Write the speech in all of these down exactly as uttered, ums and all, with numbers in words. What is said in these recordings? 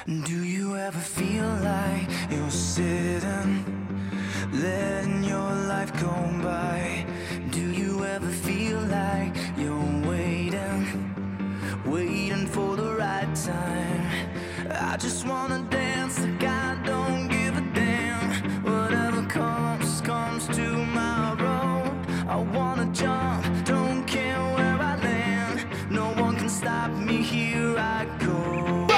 Do you ever feel like you're sitting, letting your life go by? Do you ever feel like you're waiting, waiting for the right time? I just wanna dance like I don't give a damn. Whatever comes, comes tomorrow. I wanna jump, don't care where I land. No one can stop me, here I go.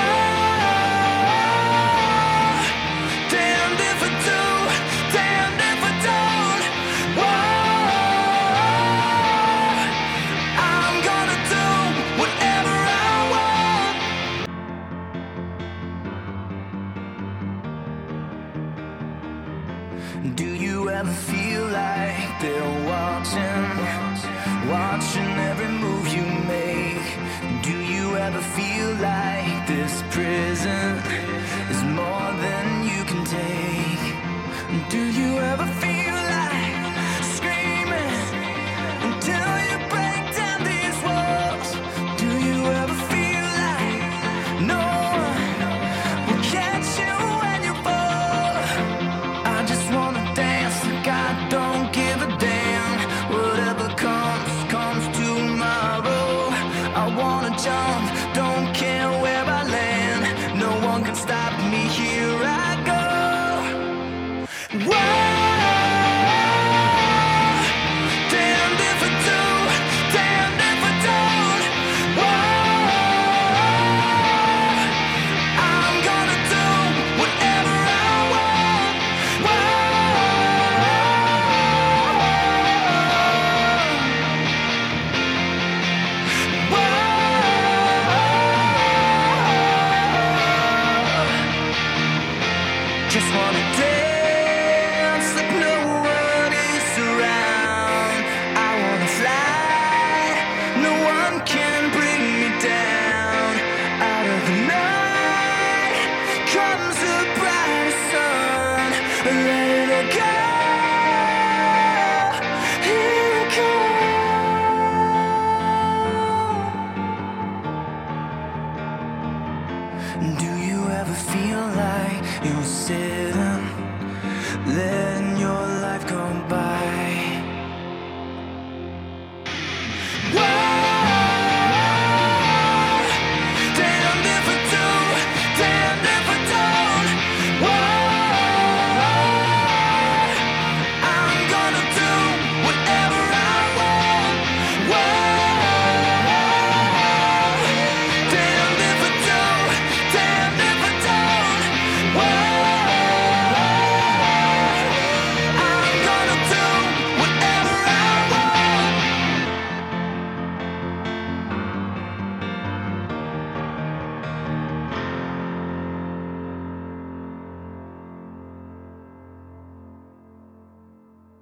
Do you ever feel like they're watching, watching every move you make? Do you ever feel like this prison is more than you can take? Do you ever feel like screaming until you break down these walls? Do you ever feel like no one will catch you when you fall? I just wanna dance like I don't give a damn. Whatever comes, comes tomorrow. I wanna jump, don't care where I land. No one can stop me, here I go. Whoa. Just wanna dance like no one is around. I wanna fly, no one can bring me down. Out of the night comes a bright sun. Let it go, here it comes. Do you ever feel like you're sitting, letting your life go by?